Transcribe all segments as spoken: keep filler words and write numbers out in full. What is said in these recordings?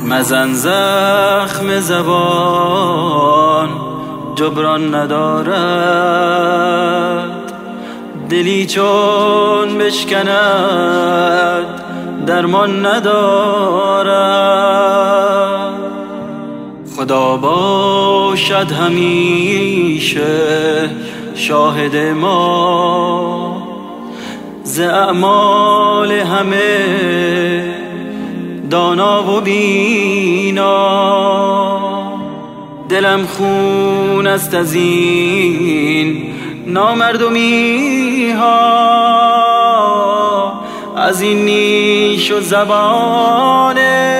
مزن زخم زبان جبران ندارد، دلی چون بشکند درمان ندارد. خدا باشد همیشه شاهد ما، ز اعمال همه دانا و بینا. دلم خون است از این نامردمی ها، از این نیش و زبان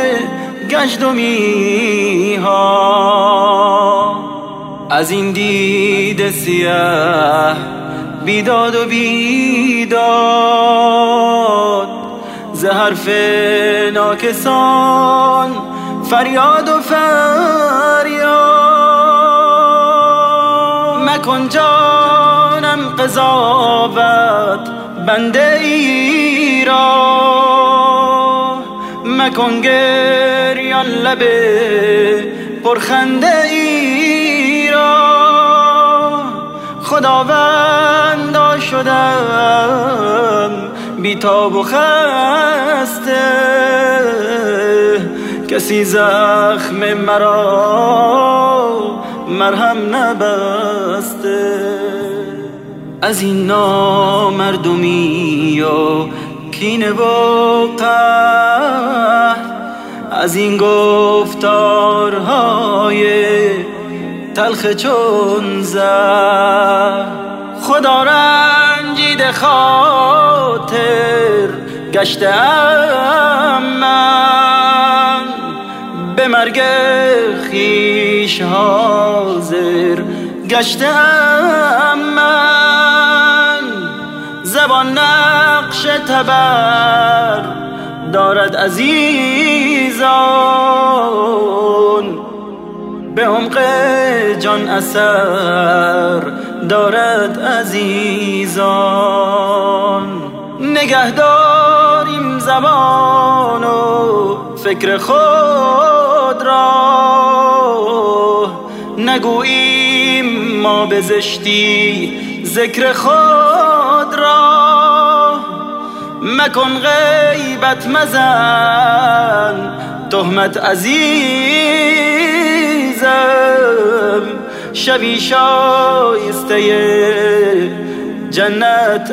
گشتمی ها، از این دید سیاه بیداد و بیداد، ز حرف ناکسان فریاد و فریاد. مکن جانم قضاوت بنده ای را، مکن گریان لب پرخنده ای را. خداوندا شدم بیتاب و خسته، کسی زخم مرا مرهم نبسته. از این نامردمی و کینه و قهر، از این گفتارهای تلخ چون زهر، خدا رنجیده خاطر گشتم من، به مرگ خویش حاضر گشتم من. زبان نقش تبر دارد عزیزان، به عمق جان اثر دارد عزیزان. نگه داریم زبان و فکر خود را، نگوییم ما به زشتی ذکر خود را. مکن غیبت مزن تهمت عزیزم، شبی شایسته جنت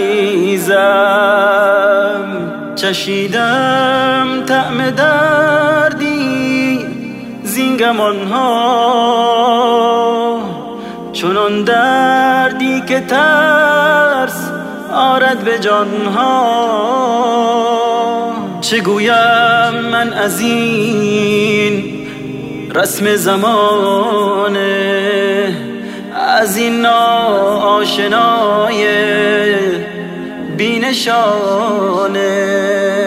عزیزم. چشیدم طعم دردی زین گمان ها، چنان دردی که ترس آرد به جان ها. چه گویم من از این رسم زمانه، از این ناآشنای بینشانه.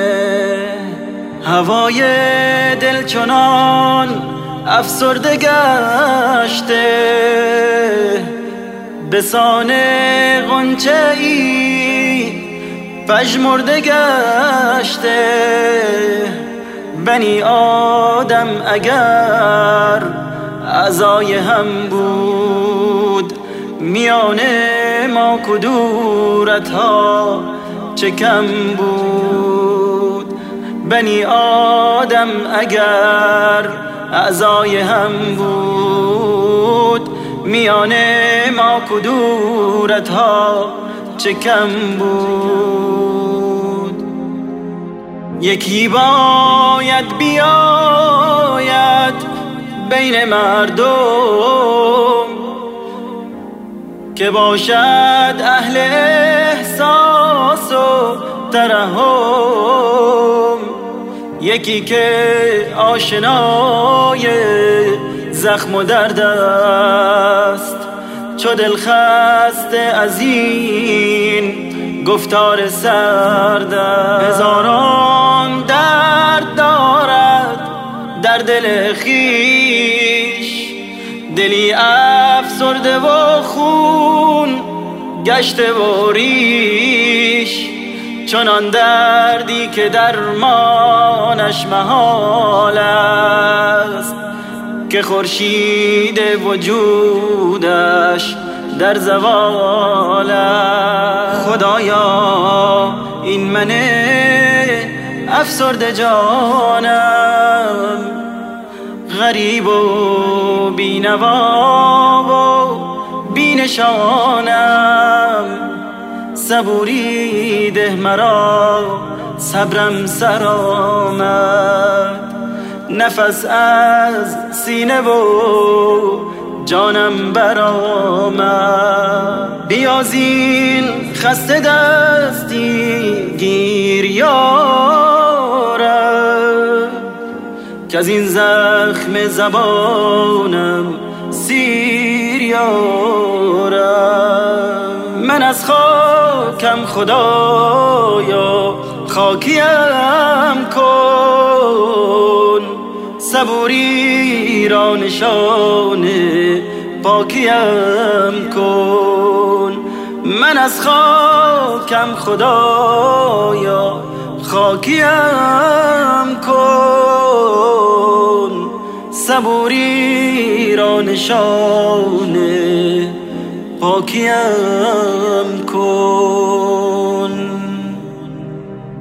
هوای دل چنان افسرده گشته، به سان غنچه ای پژمرده گشته. بنی آدم اگر اعضای هم بود، میان ما کدورت ها چه کم بود. بنی آدم اگر اعضای هم بود، میان ما کدورت ها چه کم بود. یکی باید بیاید بین مردم، که باشد اهل احساس و ترحم. یکی که آشنای زخم و درد است، چو دل خسته از این گفتار سرد است. هزاران درد دارد در دل خویش، دلی افسرده و خون گشته و ریش. چنان دردی که درمانش محال است، که خورشید وجودش در زوال است. خدایا این من افسرده جانم، غریب و بینوا و بینشانم، صبوری ده مرا صبرم سر آمد، نفس از سینه و جانم برآمد. بیازین خسته دستی گیر یارم، که از این زخم زبانم سیر یارم. من از خاکم خدایا خاکیم کن، صبوری را نشان پاکیم کن. من از خاکم خدایا خاکیم کن، صبوری را نشان پاکیم کن.